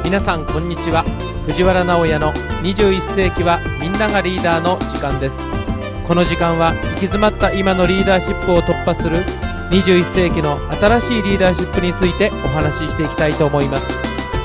皆さんこんにちは。藤原直哉の21世紀はみんながリーダーの時間です。この時間は行き詰まった今のリーダーシップを突破する21世紀の新しいリーダーシップについてお話ししていきたいと思います。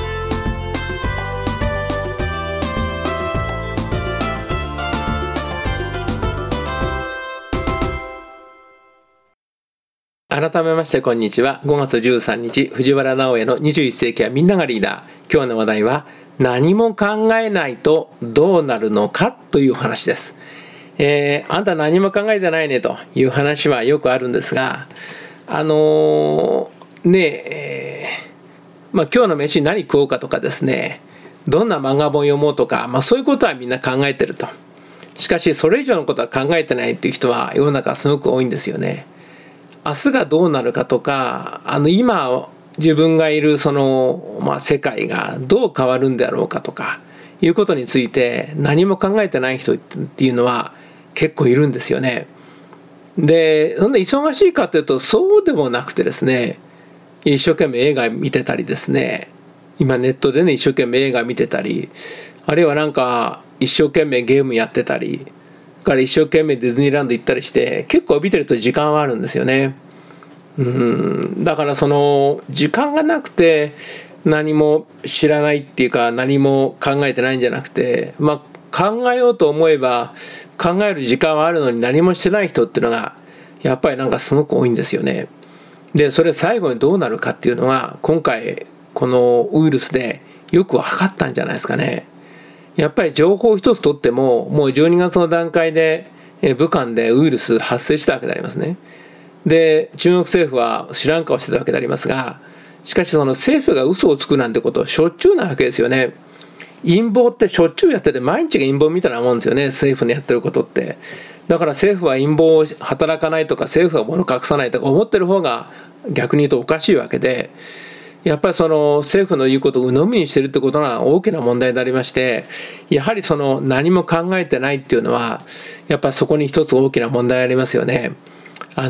改めましてこんにちは。5月13日藤原直哉の21世紀はみんながリーダー。今日の話題は何も考えないとどうなるのかという話です。あんた何も考えてないねという話はよくあるんですが、今日の飯何食おうかとかですね、どんな漫画本読もうとか、そういうことはみんな考えてると。しかしそれ以上のことは考えてないっていう人は世の中すごく多いんですよね。明日がどうなるかとか、今自分がいる世界がどう変わるんであろうかとかいうことについて何も考えてない人っていうのは結構いるんですよね。で、そんな忙しいかというとそうでもなくてですね、一生懸命映画見てたりですね、今ネットでね一生懸命映画見てたり、あるいは一生懸命ゲームやってたりから一生懸命ディズニーランド行ったりして結構見てると時間はあるんですよね。だから時間がなくて何も知らないっていうか何も考えてないんじゃなくて、考えようと思えば考える時間はあるのに何もしてない人っていうのがやっぱりすごく多いんですよね。でそれ最後にどうなるかっていうのは今回このウイルスでよく分かったんじゃないですかね。やっぱり情報一つとってももう12月の段階で武漢でウイルス発生したわけでありますね。で中国政府は知らん顔してたわけでありますが、しかし政府が嘘をつくなんてことしょっちゅうなわけですよね。陰謀ってしょっちゅうやってて毎日が陰謀みたいなもんですよね、政府のやってることって。だから政府は陰謀を働かないとか政府は物隠さないとか思ってる方が逆に言うとおかしいわけで、やっぱり政府の言うことを鵜呑みにしてるってことが大きな問題でありまして、やはり何も考えてないっていうのはやっぱりそこに一つ大きな問題ありますよね。何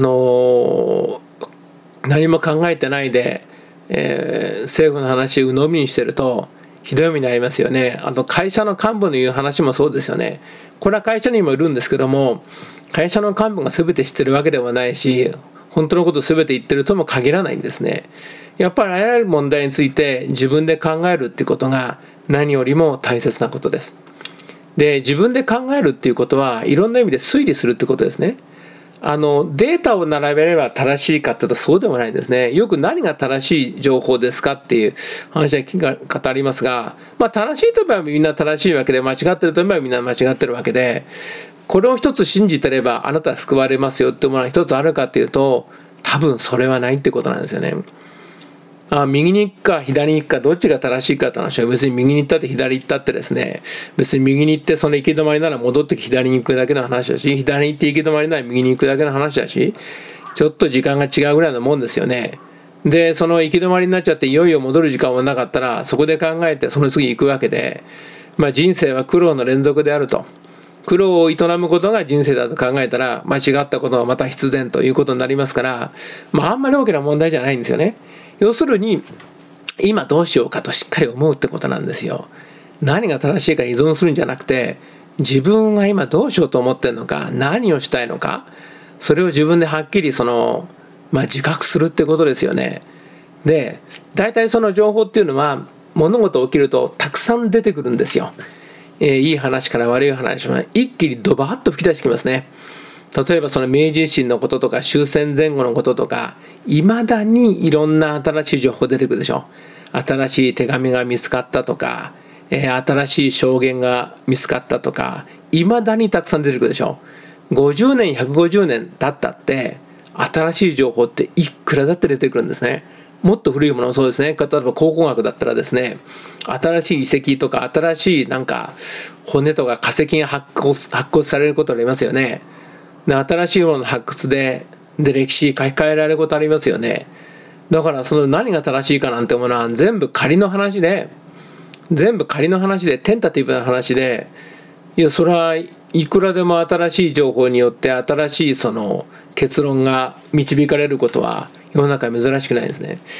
も考えてないで、政府の話を鵜呑みにしてるとひどい目に遭いますよね。会社の幹部の言う話もそうですよね。これは会社にもいるんですけども、会社の幹部が全て知ってるわけではないし、本当のことを全て言ってるとも限らないんですね。やっぱりあらゆる問題について自分で考えるっていうことが何よりも大切なことです。で、自分で考えるっていうことはいろんな意味で推理するってことですね。データを並べれば正しいかというとそうでもないんですね。よく何が正しい情報ですかっていう話は語りますが、正しいと言えばみんな正しいわけで、間違ってると言えばみんな間違ってるわけで、これを一つ信じてればあなたは救われますよってものが一つあるかっていうと、多分それはないってことなんですよね。右に行くか左に行くかどっちが正しいかって話は別に右に行ったって左に行ったってですね、別に右に行って行き止まりなら戻って左に行くだけの話だし、左に行って行き止まりなら右に行くだけの話だし、ちょっと時間が違うぐらいのもんですよね。で行き止まりになっちゃっていよいよ戻る時間もなかったらそこで考えてその次行くわけで、人生は苦労の連続であると。苦労を営むことが人生だと考えたら間違ったことはまた必然ということになりますから、あんまり大きな問題じゃないんですよね。要するに今どうしようかとしっかり思うってことなんですよ。何が正しいか依存するんじゃなくて、自分が今どうしようと思ってるのか、何をしたいのか、それを自分ではっきり自覚するってことですよね。で、大体その情報っていうのは物事起きるとたくさん出てくるんですよ。いい話から悪い話まで一気にドバッと吹き出してきますね。例えば明治維新のこととか終戦前後のこととか、いまだにいろんな新しい情報出てくるでしょ。新しい手紙が見つかったとか、新しい証言が見つかったとか、いまだにたくさん出てくるでしょ。50年150年経ったって新しい情報っていくらだって出てくるんですね。もっと古いものもそうですね。例えば考古学だったらですね、新しい遺跡とか新しい骨とか化石が発掘されることありますよね。新しいものの発掘で歴史書き換えられることありますよね。だから何が正しいかなんてものは全部仮の話でテンタティブな話で、それはいくらでも新しい情報によって新しい結論が導かれることは世の中珍しくないですね。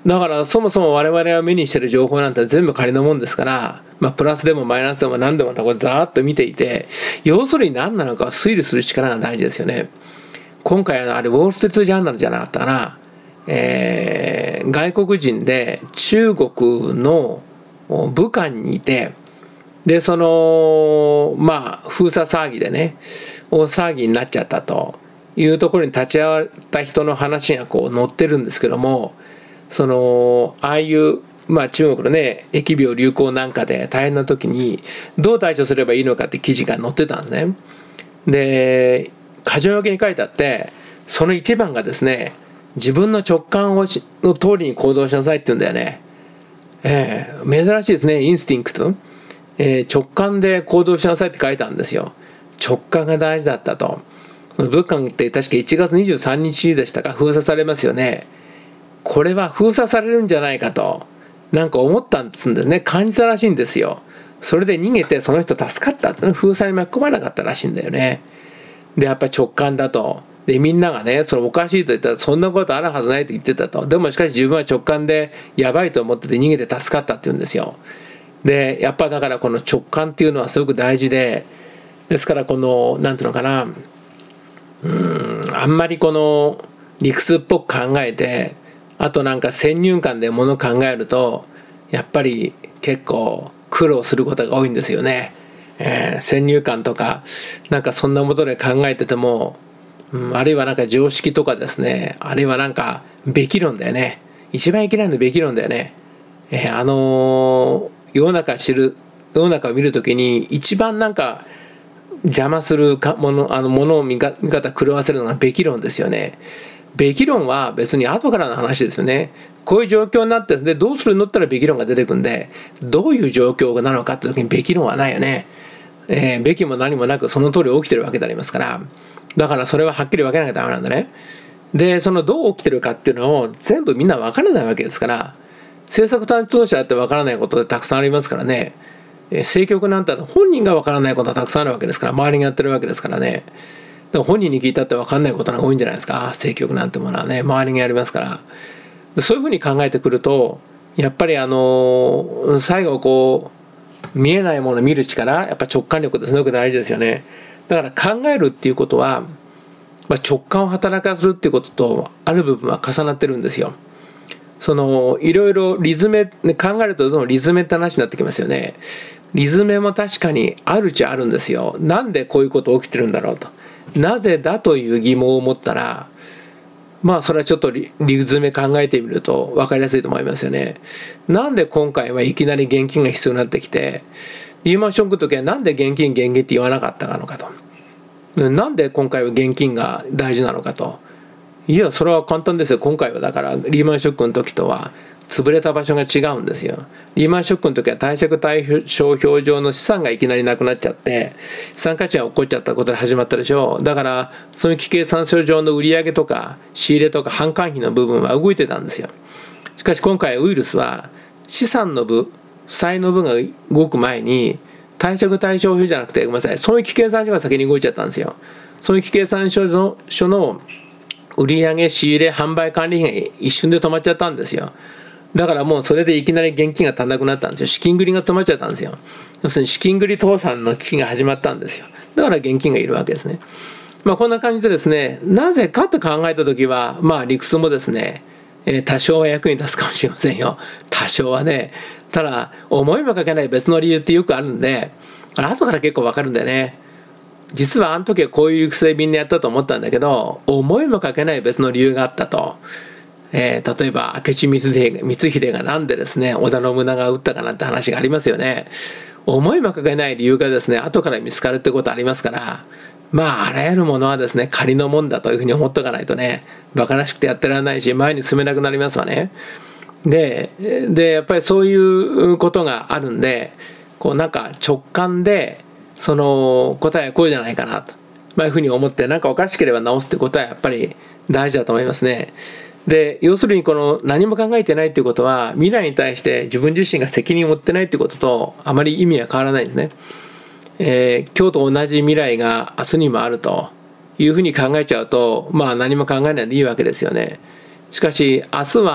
だからそもそも我々が目にしてる情報なんて全部仮のもんですから、プラスでもマイナスでも何でもこれざーっと見ていて、要するに何なのかを推理する力が大事ですよね。今回あれウォール・ストリート・ジャーナルじゃなかったかな、外国人で中国の武漢にいて、でその封鎖騒ぎでね大騒ぎになっちゃったというところに立ち会った人の話がこう載ってるんですけども、ああいう中国のね疫病流行なんかで大変な時にどう対処すればいいのかって記事が載ってたんですね。で箇条書きに書いてあって、その一番がですね、自分の直感の通りに行動しなさいって言うんだよね。珍しいですね、インスティンクト、直感で行動しなさいって書いたんですよ。直感が大事だったと。武漢って確か1月23日でしたか、封鎖されますよね。これは封鎖されるんじゃないかとなんか思ったんですね、感じたらしいんですよ。それで逃げてその人助かったって、封鎖に巻き込まなかったらしいんだよね。でやっぱり直感だと。でみんながねそれおかしいと言ったら、そんなことあるはずないと言ってたと。でもしかし自分は直感でやばいと思ってて逃げて助かったって言うんですよ。でやっぱだからこの直感っていうのはすごく大事で、ですからこのなんていうのかな、あんまりこの理屈っぽく考えて、あとなんか先入観でものを考えるとやっぱり結構苦労することが多いんですよね。先入観とかなんかそんなことで考えてても、あるいはなんか常識とかですね、あるいはなんかべき論だよね。一番いけないのべき論だよね。世の中を見るときに一番なんか邪魔するものを見方狂わせるのがべき論ですよね。べき論は別に後からの話ですよね。こういう状況になってでどうするのって言ったらべき論が出てくるんで、どういう状況なのかって時にべき論はないよね。べきも何もなくその通り起きてるわけでありますから、だからそれははっきり分けなきゃダメなんだね。でそのどう起きてるかっていうのを全部みんな分からないわけですから、政策担当者だって分からないことでたくさんありますからね。政局なんて本人が分からないことはたくさんあるわけですから、周りがやってるわけですからね。でも本人に聞いたって分かんないことが多いんじゃないですか、政局なんてものはね、周りがやりますから。でそういうふうに考えてくると、やっぱり最後こう見えないものを見る力、やっぱ直感力ってすごく大事ですよね。だから考えるっていうことは、直感を働かせるっていうこととある部分は重なってるんですよ。いろいろリズム考えるとどんどんリズムって話になってきますよね。リズムも確かにあるっちゃあるんですよ。なんでこういうこと起きてるんだろうと、なぜだという疑問を持ったら、それはちょっとリズム考えてみると分かりやすいと思いますよね。なんで今回はいきなり現金が必要になってきて、リーマンショックの時はなんで現金って言わなかったのかと、なんで今回は現金が大事なのかと。いやそれは簡単ですよ。今回はだからリーマンショックの時とは潰れた場所が違うんですよ。リーマンショックの時は貸借対照表上の資産がいきなりなくなっちゃって資産価値が起こっちゃったことで始まったでしょう。だから損益計算書上の売上とか仕入れとか販管費の部分は動いてたんですよ。しかし今回ウイルスは資産の部負債の部が動く前に貸借対照表じゃなくてごめんなさい、損益計算書が先に動いちゃったんですよ。損益計算書の売上仕入れ販売管理費が一瞬で止まっちゃったんですよ。だからもうそれでいきなり現金が足んなくなったんですよ。資金繰りが詰まっちゃったんですよ。要するに資金繰り倒産の危機が始まったんですよ。だから現金がいるわけですね。こんな感じでですね、なぜかと考えた時は理屈もですね、多少は役に立つかもしれませんよ。多少はね。ただ思いもかけない別の理由ってよくあるんで、後から結構わかるんだよね。実はあの時はこういう理屈でみんなやったと思ったんだけど、思いもかけない別の理由があったと。例えば明智光秀がなんでですね織田信長を撃ったかなんて話がありますよね。思いもかけない理由がですね後から見つかるってことありますから、あらゆるものはですね仮のもんだというふうに思っとかないとね、バカらしくてやってられないし前に進めなくなりますわね。でやっぱりそういうことがあるんで、なんか直感でその答えはこうじゃないかなと、いうふうに思ってなんかおかしければ直すってことはやっぱり大事だと思いますね。で要するにこの何も考えてないっていうことは未来に対して自分自身が責任を負ってないっていうこととあまり意味は変わらないですね。今日と同じ未来が明日にもあるというふうに考えちゃうと何も考えないでいいわけですよね。しかし明日は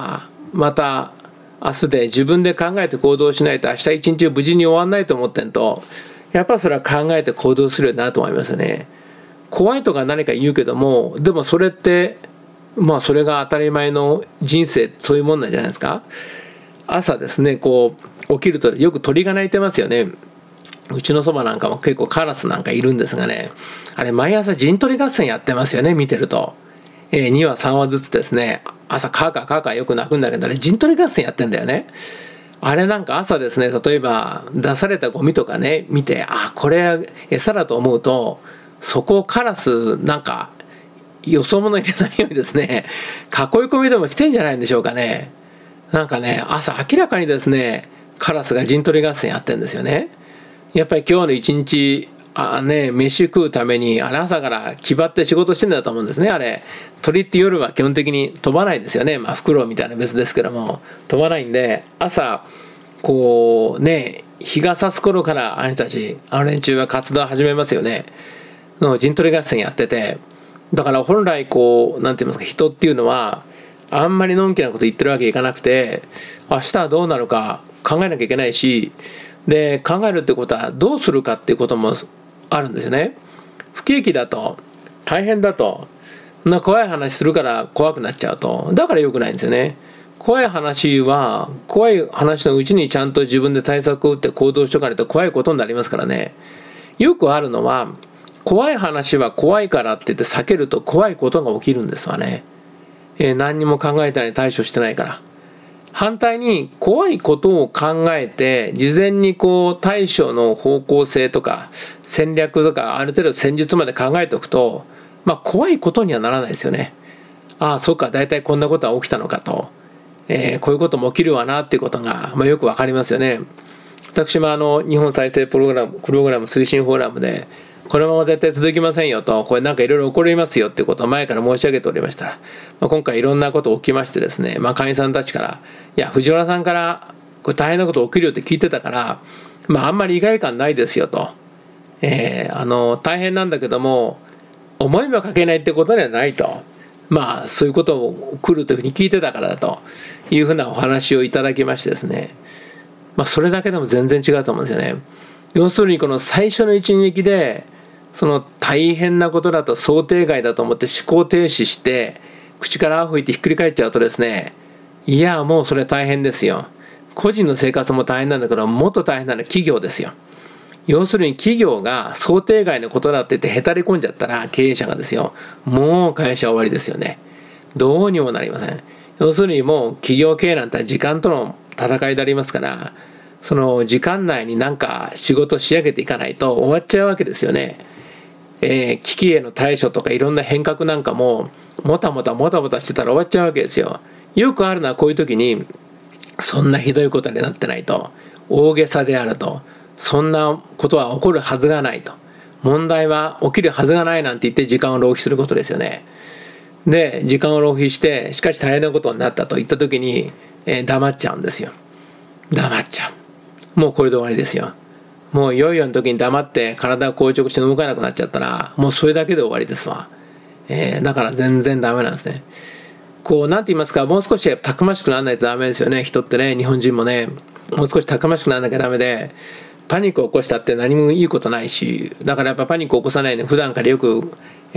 また明日で自分で考えて行動しないと明日一日無事に終わんないと思ってんと、やっぱりそれは考えて行動するようになると思いますよね。怖いとか何か言うけども、でもそれってそれが当たり前の人生、そういうもんなんじゃないですか。朝ですね、こう起きるとよく鳥が鳴いてますよね。うちのそばなんかも結構カラスなんかいるんですがね、あれ毎朝陣取り合戦やってますよね、見てると。2羽3羽ずつですね、朝カーカーカーカーよく鳴くんだけど、あれ陣取り合戦やってんだよね。あれなんか朝ですね、例えば出されたゴミとかね見て、これ餌だと思うと、そこをカラスなんかよそ者入れないようにですね、囲い込みでもしてんじゃないんでしょうかね。なんかね、朝明らかにですねカラスが陣取り合戦やってんですよね。やっぱり今日の一日飯食うために朝から気張って仕事してんだと思うんですね。あれ鳥って夜は基本的に飛ばないですよね。フクロウみたいな別ですけども飛ばないんで、朝こうね日が差す頃からあの連中は活動を始めますよね。の陣取り合戦やってて、だから本来こうなんて言いますか、人っていうのはあんまりのんきなこと言ってるわけいかなくて、明日はどうなるか考えなきゃいけないし、で考えるってことはどうするかっていうこともあるんですよね。不景気だと大変だと怖い話するから怖くなっちゃうと、だから良くないんですよね。怖い話は怖い話のうちにちゃんと自分で対策を打って行動しとかないと怖いことになりますからね。よくあるのは怖い話は怖いからって言って避けると怖いことが起きるんですわね。何にも考えたり対処してないから。反対に怖いことを考えて事前にこう対処の方向性とか戦略とかある程度戦術まで考えておくと、怖いことにはならないですよね。そうか、大体こんなことは起きたのかと、こういうことも起きるわなっていうことが、よくわかりますよね。私も日本再生プログラム推進フォーラムでこのまま絶対続きませんよと、これなんかいろいろ起こりますよっていうことを前から申し上げておりましたら、今回いろんなこと起きましてですね、会員さんたちからいや藤原さんからこれ大変なこと起きるよって聞いてたから、あんまり意外感ないですよと、大変なんだけども思いもかけないってことではないと、そういうことを来るというふうに聞いてたからだというふうなお話をいただきましてですね、それだけでも全然違うと思うんですよね。要するにこの最初の一撃でその大変なことだと想定外だと思って思考停止して口から吹いてひっくり返っちゃうとですね、いやもうそれ大変ですよ。個人の生活も大変なんだけど、もっと大変なのは企業ですよ。要するに企業が想定外のことだって言ってへたり込んじゃったら、経営者がですよ、もう会社終わりですよね。どうにもなりません。要するにもう企業経営なんて時間との戦いでありますから、その時間内になんか仕事仕上げていかないと終わっちゃうわけですよね。危機への対処とかいろんな変革なんかももたもたしてたら終わっちゃうわけですよ。よくあるのはこういう時に、そんなひどいことになってないと、大げさであると、そんなことは起こるはずがないと、問題は起きるはずがないなんて言って時間を浪費することですよね。で時間を浪費してしかし大変なことになったと言った時に、黙っちゃうんですよ。黙っちゃう。もうこれで終わりですよ。もういよいよの時に黙って体を硬直して動かなくなっちゃったら、もうそれだけで終わりですわ。だから全然ダメなんですね。こうなんて言いますか、もう少したくましくならないとダメですよね。人ってね、日本人もね、もう少したくましくならなきゃダメで、パニックを起こしたって何もいいことないし、だからやっぱパニックを起こさないで普段からよく、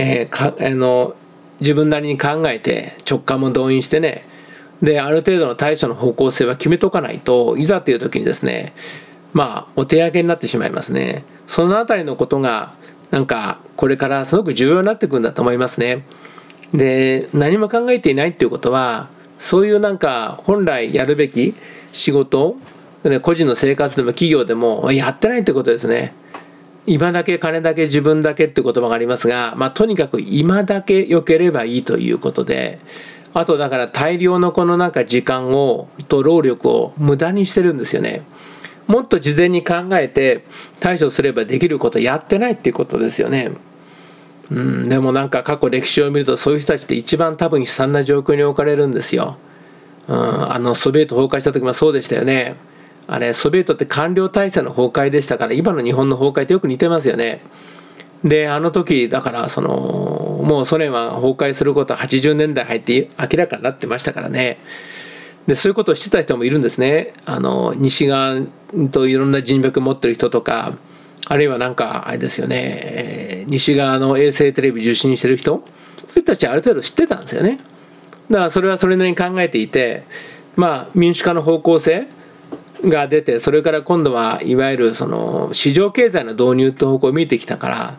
自分なりに考えて直感も動員してね、である程度の対処の方向性は決めとかないと、いざという時にですね、お手上げになってしまいますね。そのあたりのことがなんかこれからすごく重要になってくるんだと思いますね。で何も考えていないっていうことは、そういうなんか本来やるべき仕事、個人の生活でも企業でもやってないってことですね。今だけ金だけ自分だけって言葉がありますが、とにかく今だけ良ければいいということで、あとだから大量のこのなんか時間と労力を無駄にしてるんですよね。もっと事前に考えて対処すればできることやってないっていうことですよね。でもなんか過去歴史を見ると、そういう人たちって一番多分悲惨な状況に置かれるんですよ。ソビエト崩壊した時もそうでしたよね。あれソビエトって官僚体制の崩壊でしたから、今の日本の崩壊とよく似てますよね。であの時だからもうソ連は崩壊することは80年代入って明らかになってましたからね。 でそういうことをしてた人もいるんですね。西側といろんな人脈を持ってる人とか、あるいはなんかあれですよね、西側の衛星テレビ受信してる人、そういう人たちはある程度知ってたんですよね。だからそれはそれなりに考えていて、民主化の方向性が出て、それから今度はいわゆるその市場経済の導入という方向を見てきたから、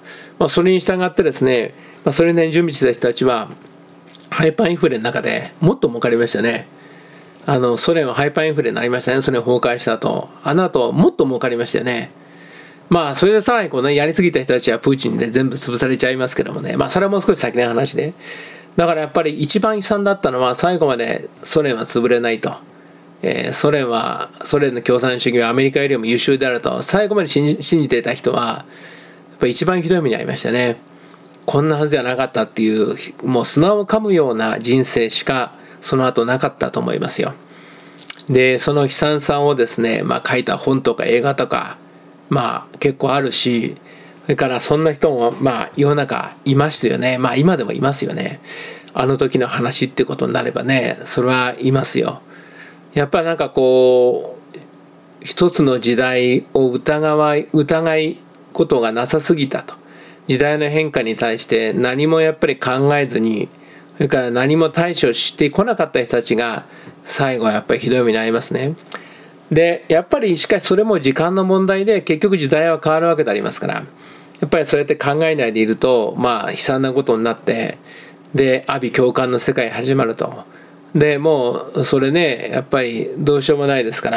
それに従ってですね、それなりに準備してた人たちはハイパーインフレの中でもっと儲かりましたよね。ソ連はハイパーインフレになりましたね。ソ連崩壊した後、あの後もっと儲かりましたよね。それでさらにやりすぎた人たちはプーチンで全部潰されちゃいますけどもね。それはもう少し先の話で。だからやっぱり一番悲惨だったのは最後までソ連は潰れないと。ソ連の共産主義はアメリカよりも優秀であると最後まで信じていた人はやっぱり一番ひどい目に遭いましたね。こんなはずじゃなかったっていう、もう砂を噛むような人生しかその後なかったと思いますよ。でその悲惨さをですね、書いた本とか映画とか結構あるし、それからそんな人も世の中いますよね。今でもいますよね。あの時の話ってことになればね、それはいますよ。やっぱり一つの時代を疑いことがなさすぎたと。時代の変化に対して何もやっぱり考えずに、それから何も対処してこなかった人たちが最後はやっぱりひどい目に遭いますね。でやっぱりしかしそれも時間の問題で、結局時代は変わるわけでありますから、やっぱりそうやって考えないでいると悲惨なことになって、で阿鼻共感の世界始まると。でもうそれね、やっぱりどうしようもないですから、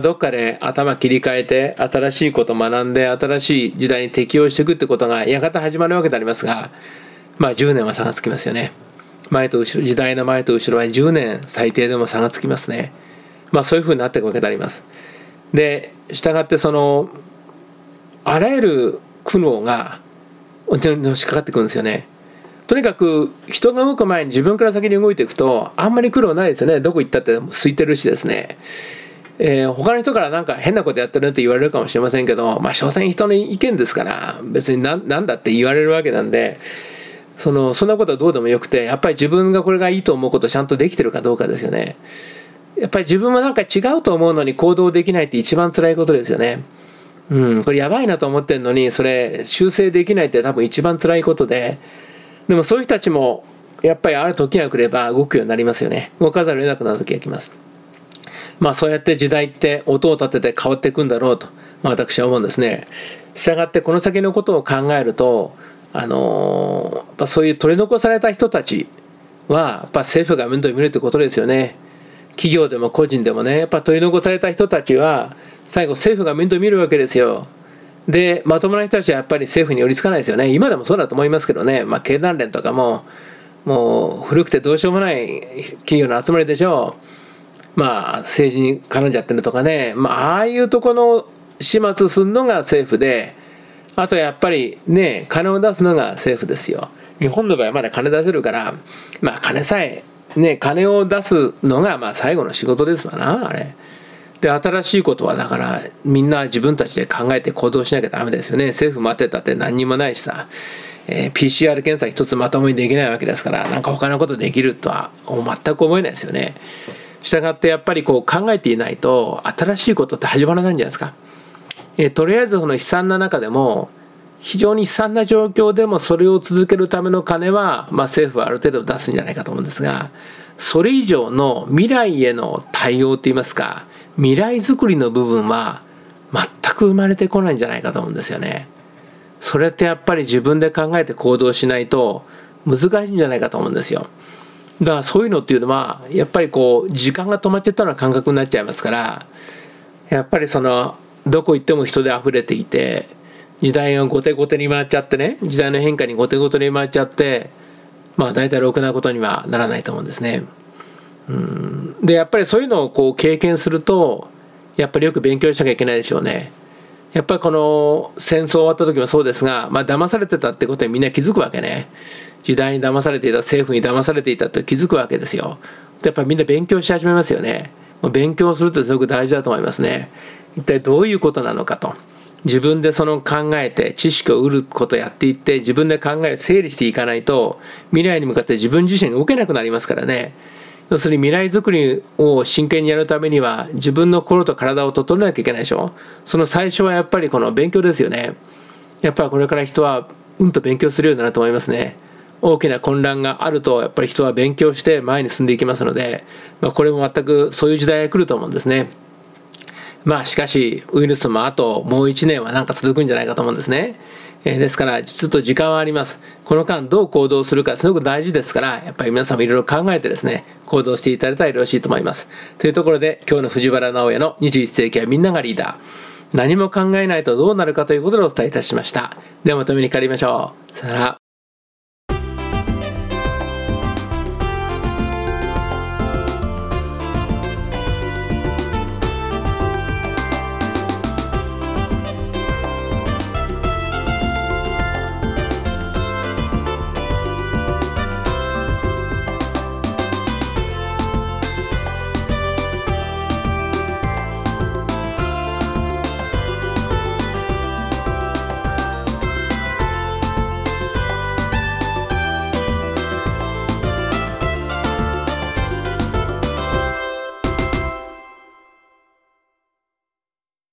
どっかで頭切り替えて新しいことを学んで新しい時代に適応していくってことがやがて始まるわけでありますが、10年は差がつきますよね。前と後ろ、時代の前と後ろは10年最低でも差がつきますね。そういうふうになっていくわけであります。でしたがってあらゆる苦悩がのしかかってくるんですよね。とにかく人が動く前に自分から先に動いていくとあんまり苦労ないですよね。どこ行ったって空いてるしですね、他の人からなんか変なことやってるって言われるかもしれませんけど、所詮人の意見ですから別になんだって言われるわけなんで、そんなことはどうでもよくて、やっぱり自分がこれがいいと思うことちゃんとできてるかどうかですよね。やっぱり自分はなんか違うと思うのに行動できないって一番辛いことですよね。これやばいなと思ってんのにそれ修正できないって多分一番辛いことで、でもそういう人たちもやっぱりある時が来れば動くようになりますよね。動かざるを得なくなる時が来ます。そうやって時代って音を立てて変わっていくんだろうと、私は思うんですね。したがってこの先のことを考えると、そういう取り残された人たちはやっぱ政府が面倒見るってことですよね。企業でも個人でもね、やっぱ取り残された人たちは最後政府が面倒見るわけですよ。でまともな人たちはやっぱり政府に寄りつかないですよね。今でもそうだと思いますけどね。経団連とかも古くてどうしようもない企業の集まりでしょう。政治に絡んじゃってるとかね、ああいうとこの始末するのが政府で、あとやっぱりね金を出すのが政府ですよ。日本の場合はまだ金出せるから、金を出すのが最後の仕事ですわな、あれ。で新しいことはだからみんな自分たちで考えて行動しなきゃダメですよね。政府待ってたって何にもないしさ、PCR 検査一つまともにできないわけですから、なんか他のことできるとは全く思えないですよね。したがってやっぱり考えていないと新しいことって始まらないんじゃないですか。とりあえずその悲惨な中でも、非常に悲惨な状況でもそれを続けるための金は、政府はある程度出すんじゃないかと思うんですが、それ以上の未来への対応といいますか、未来づくりの部分は全く生まれてこないんじゃないかと思うんですよね。それってやっぱり自分で考えて行動しないと難しいんじゃないかと思うんですよ。だからそういうのっていうのはやっぱり時間が止まっちゃったような感覚になっちゃいますから、やっぱりどこ行っても人で溢れていて、時代が後手後手に回っちゃってね、時代の変化に後手後手に回っちゃって、大体ろくなことにはならないと思うんですね。でやっぱりそういうのを経験すると、やっぱりよく勉強しなきゃいけないでしょうね。やっぱりこの戦争終わった時もそうですが、騙されてたってことにみんな気づくわけね。時代に騙されていた、政府に騙されていたって気づくわけですよ。やっぱりみんな勉強し始めますよね。勉強するってすごく大事だと思いますね。一体どういうことなのかと、自分で考えて知識を得ることをやっていって、自分で考え整理していかないと未来に向かって自分自身が動けなくなりますからね。 要するに未来づくりを真剣にやるためには自分の心と体を整えなきゃいけないでしょ。その最初はやっぱりこの勉強ですよね。やっぱりこれから人はと勉強するようになると思いますね。大きな混乱があるとやっぱり人は勉強して前に進んでいきますので、これも全くそういう時代が来ると思うんですね。しかしウイルスもあともう1年はなんか続くんじゃないかと思うんですね。ですからちょっと時間はあります。この間どう行動するかすごく大事ですから、やっぱり皆さんもいろいろ考えてですね、行動していただいたらよろしいと思います。というところで今日の藤原直哉の21世紀はみんながリーダー。何も考えないとどうなるかということでお伝えいたしました。ではまたお目にかかりましょう。さよなら。